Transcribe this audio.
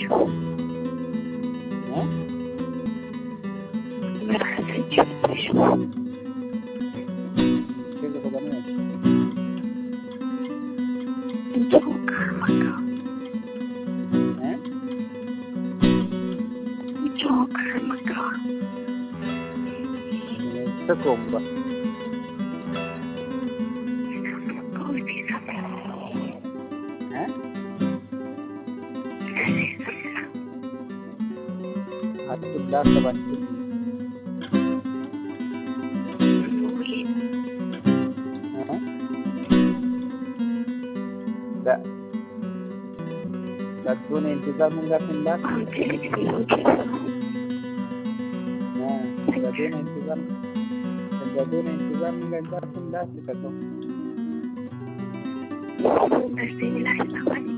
Hah? Merasa jatuh. Kaya ko ba niya? Joker maka. Hah? Joker maka. Takong ba? Kau bisa. Hah? Hatud lang sa bantud. Hah? Dadun intizar mong gatindak. Dadun intizar mong gatindak. Ito. Pasti nilai sama